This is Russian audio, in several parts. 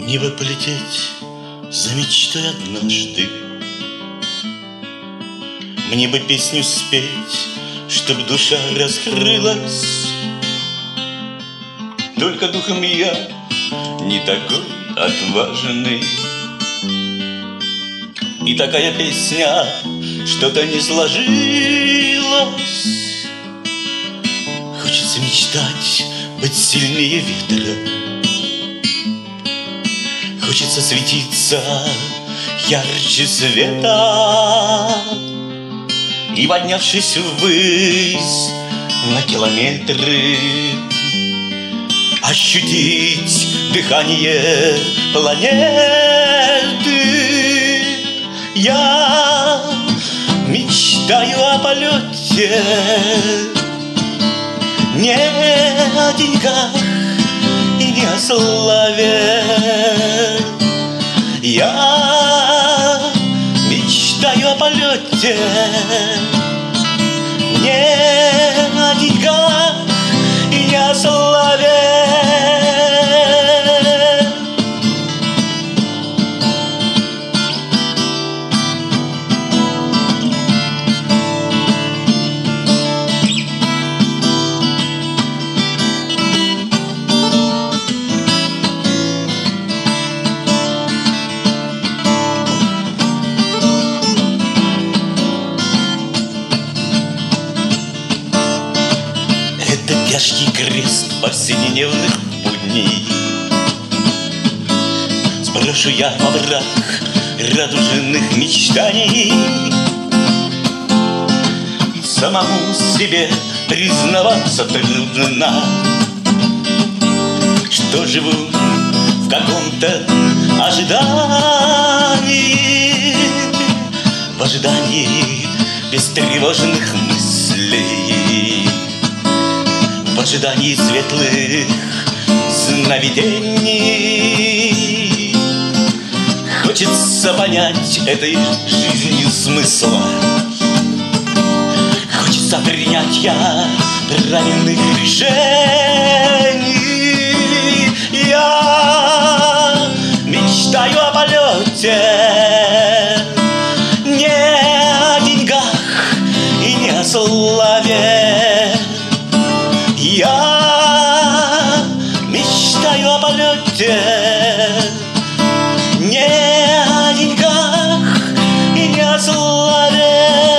Мне бы полететь за мечтой однажды, мне бы песню спеть, чтоб душа раскрылась. Только духом я не такой отважный, и такая песня что-то не сложилась. Хочется мечтать, быть сильнее ветра, хочется светиться ярче света, и, поднявшись ввысь на километры, ощутить дыхание планеты. Я мечтаю о полете, не о деньгах и не о славе. Я мечтаю о полете, не о деньгах и не о славе. Тяжкий крест повседневных будней сброшу я во враг радужных мечтаний. Самому себе признаваться трудно, что живу в каком-то ожидании, в ожидании бестревожных мыслей, в ожидании светлых сновидений. Хочется понять этой жизнью смысла, хочется принять я правильных решений. Я мечтаю о полете, не о деньгах и не о славе. Я мечтаю о полете, не о деньгах и не о славе.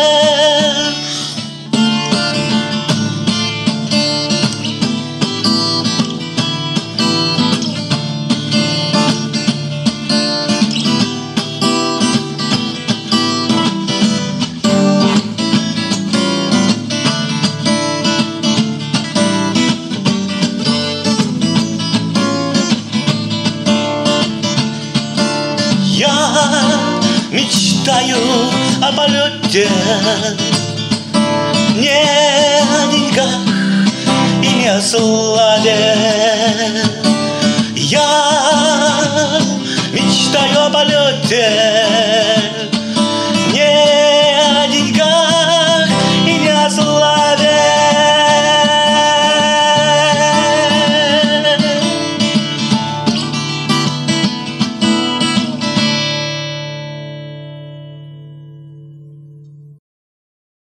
Я мечтаю о полете, не о деньгах и не о славе. Я мечтаю о полете,